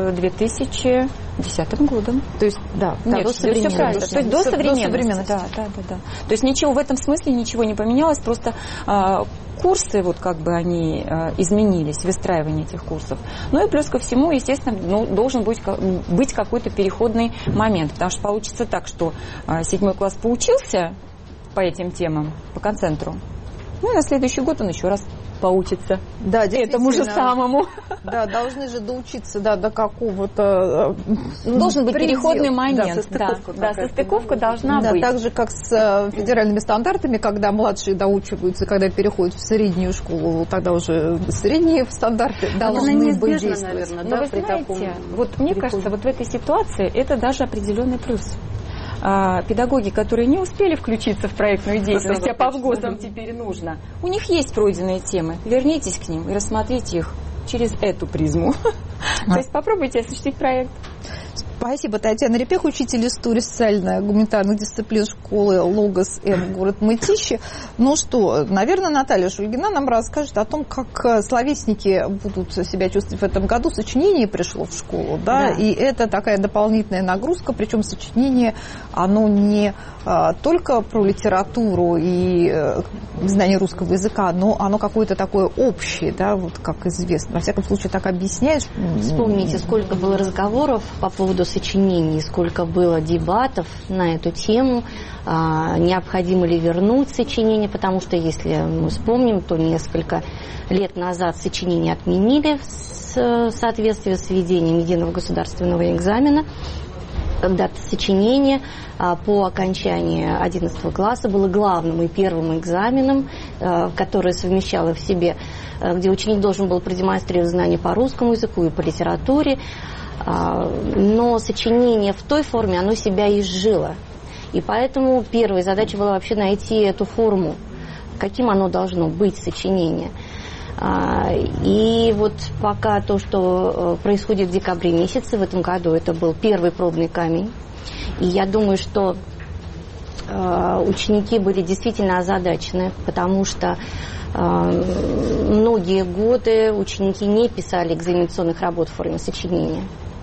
2010 годом. То есть, да, до современности. То есть до современности. Да. То есть ничего в этом смысле ничего не поменялось, просто курсы, вот как бы они изменились, выстраивание этих курсов. Ну и плюс ко всему, естественно, должен быть какой-то переходный момент, потому что получится так, что 7 класс поучился по этим темам, по концентру, ну и на следующий год он еще раз поучится. Да, этому же самому. Да, должны же доучиться до какого-то... Должен быть переходный момент. Да, состыковка должна быть. Так же, как с федеральными стандартами, когда младшие доучиваются, когда переходят в среднюю школу, тогда уже средние стандарты должны быть действовать. Но вы знаете, вот мне кажется, вот в этой ситуации это даже определенный плюс. Педагоги, которые не успели включиться в проектную деятельность, а по ВГОСам теперь нужно, у них есть пройденные темы. Вернитесь к ним и рассмотрите их через эту призму. То есть попробуйте осуществить проект. Спасибо, Татьяна Репех, учитель истории социально-гуманитарных дисциплин школы Логос М, город Мытищи. Ну что, наверное, Наталья Шульгина нам расскажет о том, как словесники будут себя чувствовать в этом году. Сочинение пришло в школу, да, и это такая дополнительная нагрузка, причем сочинение, оно не только про литературу и знание русского языка, но оно какое-то такое общее, да, вот как известно. Во всяком случае, так объясняешь. Вспомните, сколько было разговоров по поводу сочинений, сколько было дебатов на эту тему, необходимо ли вернуть сочинение, потому что, если мы вспомним, то несколько лет назад сочинение отменили в соответствии с введением единого государственного экзамена. Когда-то сочинение по окончании 11 класса было главным и первым экзаменом, который совмещало в себе, где ученик должен был продемонстрировать знания по русскому языку и по литературе. Но сочинение в той форме, оно себя изжило. И поэтому первая задача была вообще найти эту форму, каким оно должно быть, сочинение. И вот пока то, что происходит в декабре месяце в этом году, это был первый пробный камень. И я думаю, что ученики были действительно озадачены, потому что многие годы ученики не писали экзаменационных работ в форме сочинения.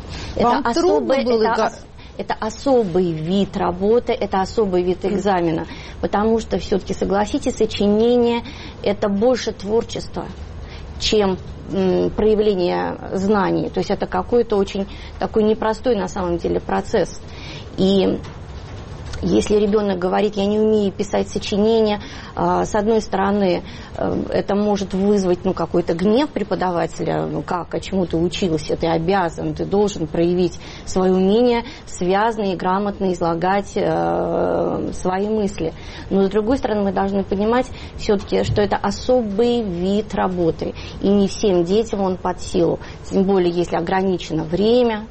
Это особый вид работы, это особый вид экзамена, потому что все-таки, согласитесь, сочинение – это больше творчества, чем проявление знаний. То есть это какой-то очень такой непростой на самом деле процесс. И если ребенок говорит, я не умею писать сочинения, с одной стороны, это может вызвать какой-то гнев преподавателя, а чему ты учился, ты обязан, ты должен проявить свое умение связно и грамотно излагать свои мысли. Но с другой стороны, мы должны понимать все-таки, что это особый вид работы, и не всем детям он под силу, тем более если ограничено время,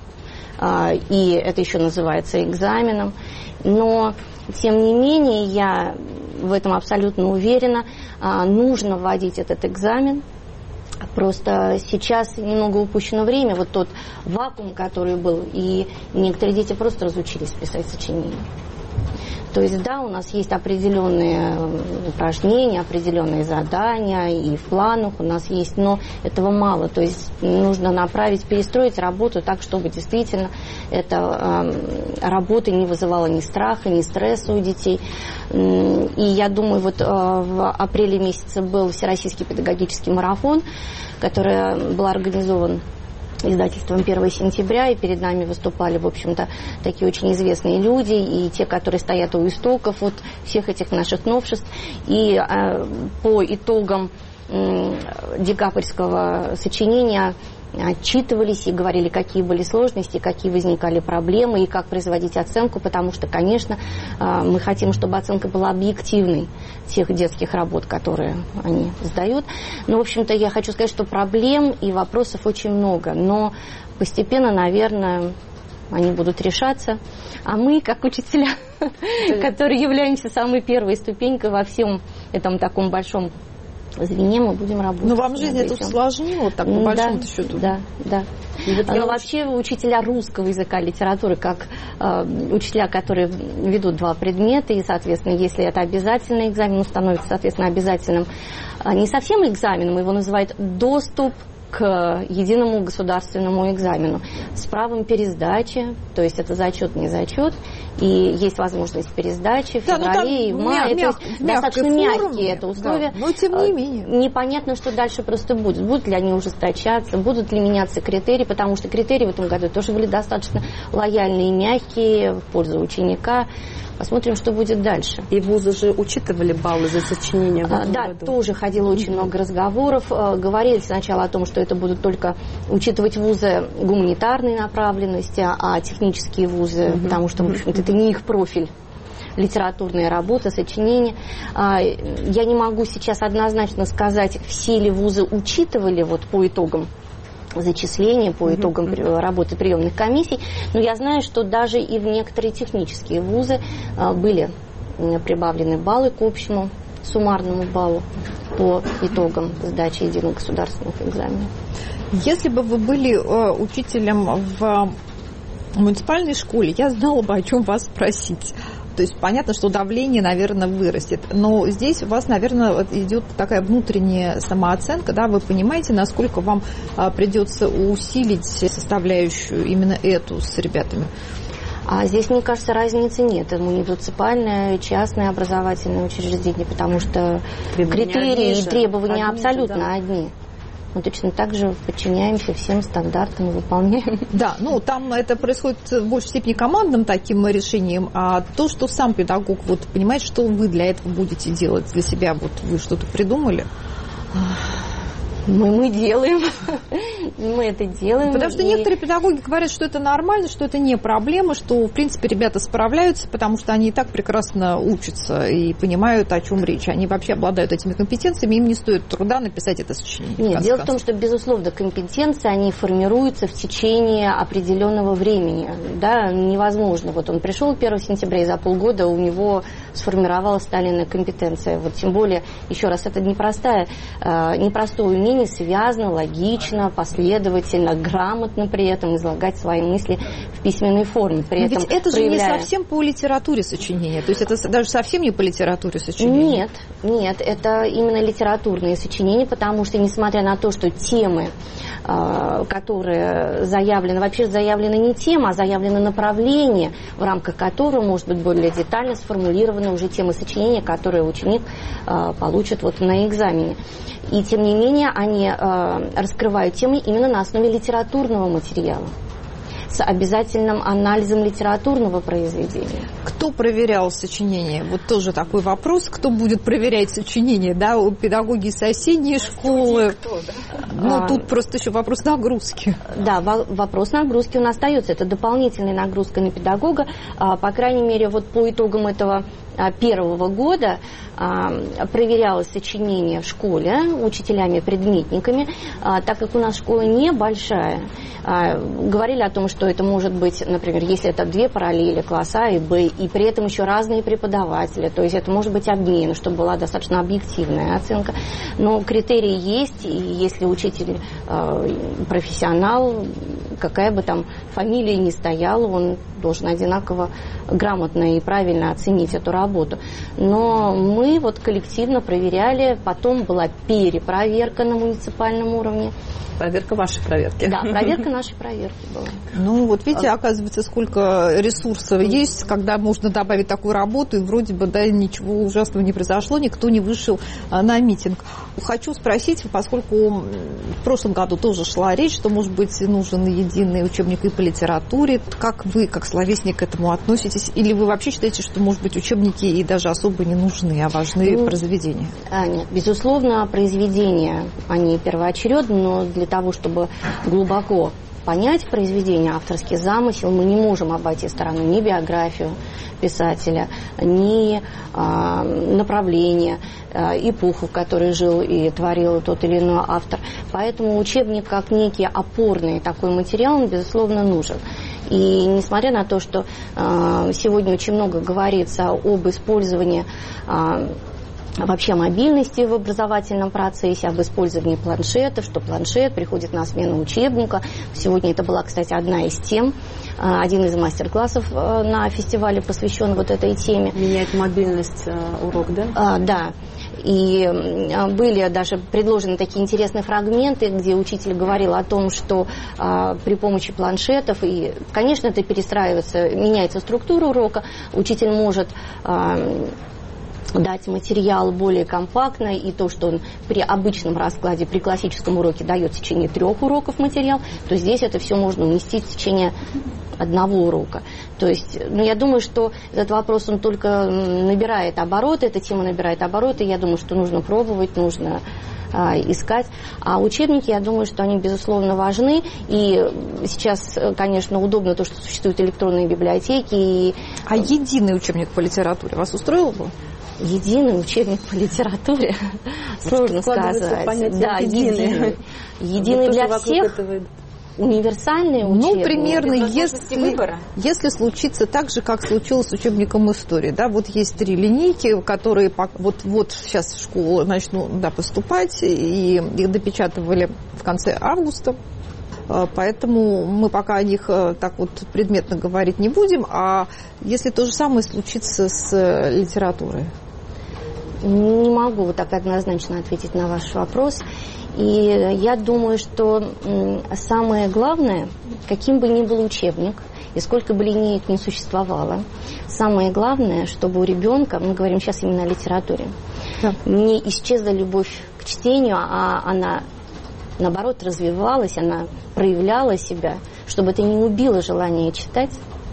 и это еще называется экзаменом. Но, тем не менее, я в этом абсолютно уверена, нужно вводить этот экзамен. Просто сейчас немного упущено время, вот тот вакуум, который был, и некоторые дети просто разучились писать сочинения. То есть, да, у нас есть определенные упражнения, определенные задания, и в планах у нас есть, но этого мало. То есть, нужно направить, перестроить работу так, чтобы действительно эта работа не вызывала ни страха, ни стресса у детей. И я думаю, вот в апреле месяце был Всероссийский педагогический марафон, который был организован издательством 1 сентября, и перед нами выступали, в общем-то, такие очень известные люди, и те, которые стоят у истоков вот всех этих наших новшеств. И по итогам декабрьского сочинения отчитывались и говорили, какие были сложности, какие возникали проблемы и как производить оценку, потому что, конечно, мы хотим, чтобы оценка была объективной тех детских работ, которые они сдают. Но, в общем-то, я хочу сказать, что проблем и вопросов очень много, но постепенно, наверное, они будут решаться. А мы, как учителя, которые являемся самой первой ступенькой во всем этом таком большом звене, мы будем работать. Но вам жизнь это усложнило, так по большому счету. Да. Но вообще учителя русского языка, литературы, как учителя, которые ведут 2 предмета, и, соответственно, если это обязательный экзамен, становится, соответственно, обязательным не совсем экзаменом, его называют доступ к единому государственному экзамену с правом пересдачи, то есть это зачет, не зачет, и есть возможность пересдачи в феврале и в мае. То есть достаточно мягкие это условия. Да, но тем не менее. Непонятно, что дальше просто будет. Будут ли они ужесточаться, будут ли меняться критерии, потому что критерии в этом году тоже были достаточно лояльные и мягкие в пользу ученика. Посмотрим, что будет дальше. И вузы же учитывали баллы за сочинение в этом году. Да, тоже ходило очень много разговоров. Говорили сначала о том, что это будут только учитывать вузы гуманитарной направленности, а технические вузы, потому что, в общем-то, это не их профиль. Литературная работа, сочинение. Я не могу сейчас однозначно сказать, все ли вузы учитывали вот по итогам зачисления, по итогам работы приемных комиссий, но я знаю, что даже и в некоторые технические вузы были прибавлены баллы к общему суммарному баллу по итогам сдачи единых государственных экзаменов. Если бы вы были учителем в муниципальной школе, я знала бы, о чем вас спросить. То есть понятно, что давление, наверное, вырастет. Но здесь у вас, наверное, идет такая внутренняя самооценка, да, вы понимаете, насколько вам придется усилить составляющую именно эту с ребятами. А здесь, мне кажется, разницы нет. Это муниципальное, частное образовательное учреждение, потому что критерии и требования абсолютно одни. мы точно так же подчиняемся всем стандартам и выполняем. Да, ну там это происходит в большей степени командным таким решением, а то, что сам педагог вот понимает, что вы для этого будете делать для себя, вот вы что-то придумали? Мы делаем, мы это делаем. Потому что некоторые педагоги говорят, что это нормально, что это не проблема, что, в принципе, ребята справляются, потому что они и так прекрасно учатся и понимают, о чем речь. Они вообще обладают этими компетенциями, им не стоит труда написать это сочинение. Нет, дело в том, что, безусловно, компетенции, они формируются в течение определенного времени. Да, невозможно. Вот он пришел 1 сентября, и за полгода у него сформировалась Сталина компетенция. Вот тем более, еще раз, это непростое умение связано, логично, последовательно, грамотно при этом излагать свои мысли в письменной форме. При этом ведь это же не совсем по литературе сочинения, то есть это даже совсем не по литературе сочинения. Нет, это именно литературные сочинения, потому что, несмотря на то, что темы, которые заявлены, вообще заявлено не тема, а заявлено направление, в рамках которого может быть более детально сформулированы уже темы сочинения, которые ученик получит вот на экзамене. И тем не менее они раскрывают темы именно на основе литературного материала, с обязательным анализом литературного произведения. Кто проверял сочинение? Вот тоже такой вопрос. Кто будет проверять сочинение? Да, у педагоги соседней школы. Ну, тут просто еще вопрос нагрузки. Да, вопрос нагрузки он остается. Это дополнительная нагрузка на педагога. По крайней мере, вот по итогам этого первого года проверялось сочинение в школе учителями-предметниками, так как у нас школа небольшая. Говорили о том, что это может быть, например, если это 2 параллели, класс А и Б, и при этом еще разные преподаватели, то есть это может быть обмен, чтобы была достаточно объективная оценка. Но критерии есть, и если учитель профессионал, какая бы там фамилия ни стояла, он должен одинаково грамотно и правильно оценить эту работу. Но мы вот коллективно проверяли, потом была перепроверка на муниципальном уровне. Проверка вашей проверки. Да, проверка нашей проверки была. Ну, вот видите, оказывается, сколько ресурсов есть, когда можно добавить такую работу, и вроде бы, да, ничего ужасного не произошло, никто не вышел на митинг. Хочу спросить, поскольку в прошлом году тоже шла речь, что, может быть, нужен единый учебник и по литературе. Как вы, как словесник, к этому относитесь? Или вы вообще считаете, что, может быть, учебники и даже особо не нужны, а важны произведения? Нет, безусловно, произведения, они первоочередны, но для того, чтобы глубоко понять произведение, авторский замысел, мы не можем обойти стороной ни биографию писателя, ни направление, эпоху, в которой жил и творил тот или иной автор. Поэтому учебник, как некий опорный такой материал, он, безусловно, нужен. И несмотря на то, что сегодня очень много говорится об использовании вообще мобильности в образовательном процессе, об использовании планшетов, что планшет приходит на смену учебника. Сегодня это была, кстати, одна из тем, один из мастер-классов на фестивале посвящен вот этой теме. Меняет мобильность урок, да? Да. И были даже предложены такие интересные фрагменты, где учитель говорил о том, что при помощи планшетов, и, конечно, это перестраивается, меняется структура урока, учитель может дать материал более компактно, и то, что он при обычном раскладе, при классическом уроке дает в течение 3 уроков материал, то здесь это все можно уместить в течение 1 урока. То есть, я думаю, что этот вопрос, он только набирает обороты, эта тема набирает обороты, я думаю, что нужно пробовать, нужно искать. А учебники, я думаю, что они, безусловно, важны. И сейчас, конечно, удобно то, что существуют электронные библиотеки. А единый учебник по литературе вас устроил бы? Единый учебник по литературе? Сложно сказать. Да, единый. Единый для всех. Универсальный учебник? Ну, примерно, если случится так же, как случилось с учебником истории. Да, вот есть 3 линейки, которые вот сейчас в школу начнут поступать, и их допечатывали в конце августа. Поэтому мы пока о них так вот предметно говорить не будем. А если то же самое случится с литературой? Не могу вот так однозначно ответить на ваш вопрос. И я думаю, что самое главное, каким бы ни был учебник, и сколько бы линеек ни существовало, самое главное, чтобы у ребенка, мы говорим сейчас именно о литературе, не исчезла любовь к чтению, а она наоборот, развивалась, она проявляла себя, чтобы это не убило желание читать.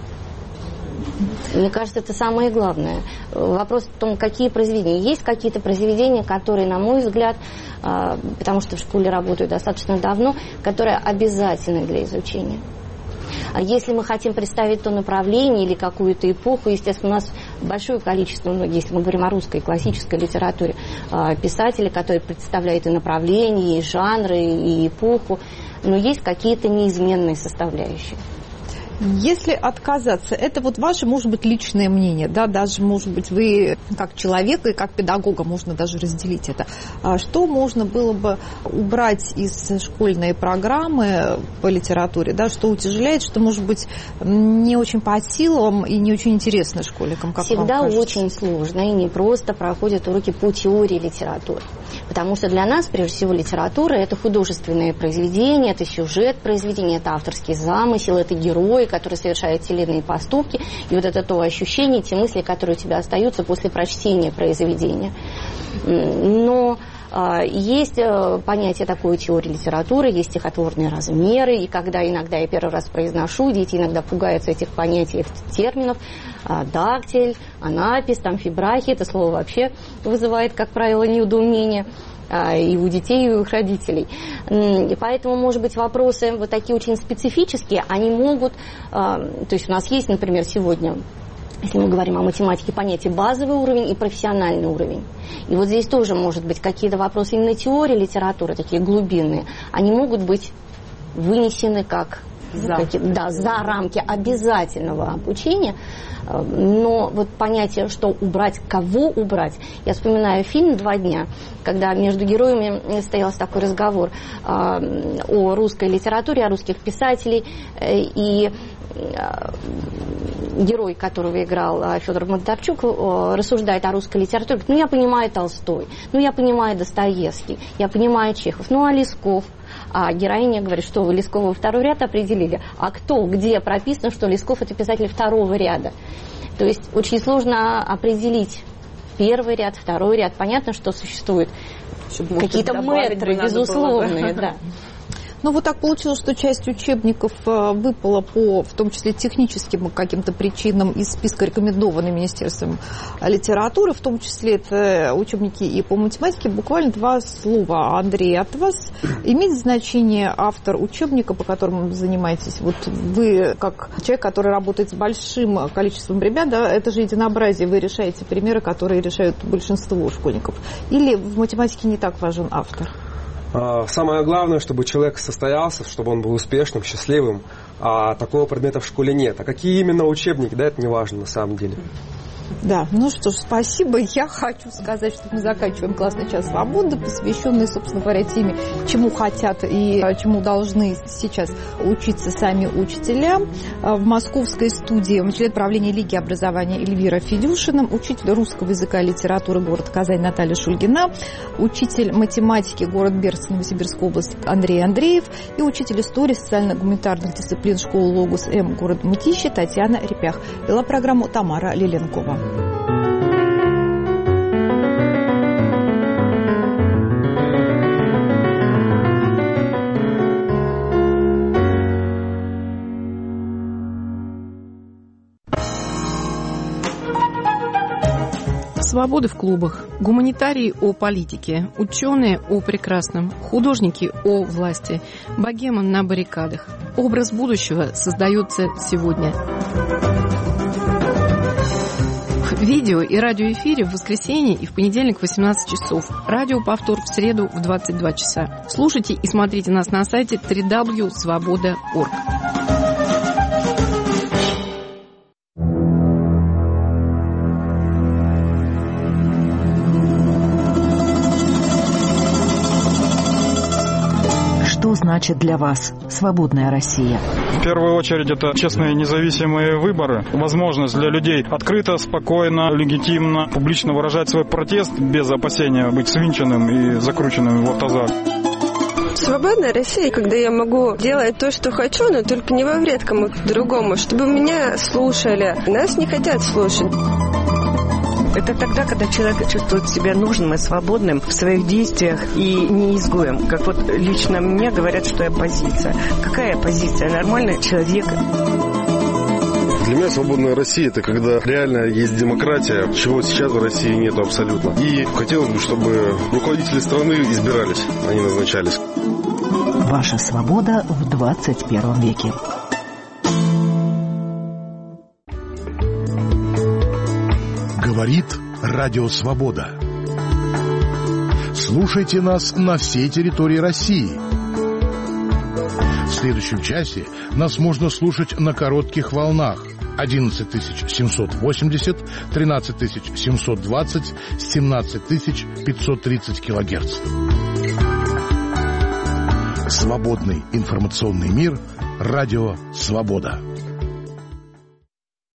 Мне кажется, это самое главное. Вопрос в том, какие произведения. Есть какие-то произведения, которые, на мой взгляд, потому что в школе работаю достаточно давно, которые обязательны для изучения. Если мы хотим представить то направление или какую-то эпоху, естественно, у нас большое количество, если мы говорим о русской классической литературе, писателей, которые представляют и направление, и жанры, и эпоху, но есть какие-то неизменные составляющие. Если отказаться, это вот ваше, может быть, личное мнение, да, даже, может быть, вы как человека и как педагога можно даже разделить это. Что можно было бы убрать из школьной программы по литературе, да, что утяжеляет, что, может быть, не очень по силам и не очень интересно школьникам, как всегда вам кажется? Очень сложно и не просто проходят уроки по теории литературы. Потому что для нас, прежде всего, литература – это художественное произведение, это сюжет произведения, это авторский замысел, это герои, которые совершают те или иные поступки, и вот это то ощущение, те мысли, которые у тебя остаются после прочтения произведения. Но есть понятие такой теории литературы, есть стихотворные размеры, и когда иногда я первый раз произношу, дети иногда пугаются этих понятий, терминов, дактиль, анапис, там фибрахи, это слово вообще вызывает, как правило, недоумение и у детей, и у их родителей. И поэтому, может быть, вопросы вот такие очень специфические, они могут, то есть у нас есть, например, сегодня, если мы говорим о математике, понятие базовый уровень и профессиональный уровень. И вот здесь тоже, может быть, какие-то вопросы именно теории литературы, такие глубинные, они могут быть вынесены как за рамки обязательного обучения. Но вот понятие, что убрать, кого убрать, я вспоминаю фильм «Два дня», когда между героями состоялся такой разговор о русской литературе, о русских писателей, и герой, которого играл Федор Бондарчук, рассуждает о русской литературе, говорит, я понимаю Толстой, я понимаю Достоевский, я понимаю Чехов, а Лесков? А героиня говорит, что вы Лескова во второй ряд определили, а кто, где прописано, что Лесков это писатель второго ряда. То есть очень сложно определить первый ряд, второй ряд. Понятно, что существуют какие-то мэтры, безусловные, да. Ну, вот так получилось, что часть учебников выпала по, в том числе, техническим каким-то причинам из списка, рекомендованных Министерством литературы, в том числе это учебники и по математике. Буквально 2 слова, Андрей, от вас. Имеет значение автор учебника, по которому вы занимаетесь? Вот вы, как человек, который работает с большим количеством ребят, да, это же единообразие, вы решаете примеры, которые решают большинство школьников. Или в математике не так важен автор? Самое главное, чтобы человек состоялся, чтобы он был успешным, счастливым. А такого предмета в школе нет. А какие именно учебники, да, это не важно на самом деле. Да, ну что ж, спасибо. Я хочу сказать, что мы заканчиваем классный час свободы, посвященный, собственно говоря, теме, чему хотят и чему должны сейчас учиться сами учителя. В московской студии член правления Лиги образования Эльвира Федюшина, учитель русского языка и литературы город Казань Наталья Шульгина, учитель математики город Бердск, Новосибирская область Андрей Андреев и учитель истории социально-гуманитарных дисциплин школы Логос М город Мытищи Татьяна Репях. Вела программу Тамара Лиленкова. Свободы в клубах, гуманитарии о политике, ученые о прекрасном, художники о власти, богема на баррикадах. Образ будущего создается сегодня. В видео и радиоэфире в воскресенье и в понедельник в 18 часов. Радиоповтор в среду в 22 часа. Слушайте и смотрите нас на сайте www.svoboda.org. Что значит для вас свободная Россия? В первую очередь это честные независимые выборы, возможность для людей открыто, спокойно, легитимно, публично выражать свой протест без опасения быть свинченным и закрученным в автозак. Свободная Россия, когда я могу делать то, что хочу, но только не во вред кому-то другому, чтобы меня слушали. Нас не хотят слушать. Это тогда, когда человек чувствует себя нужным и свободным в своих действиях и не изгоем. Как вот лично мне говорят, что я оппозиция. Какая оппозиция? Нормальный человек. Для меня свободная Россия – это когда реально есть демократия, чего сейчас в России нет абсолютно. И хотелось бы, чтобы руководители страны избирались, а не назначались. Ваша свобода в 21 веке. Говорит Радио Свобода. Слушайте нас на всей территории России. В следующем часе нас можно слушать на коротких волнах 11780, 13720, 17530 килогерц. Свободный информационный мир. Радио Свобода.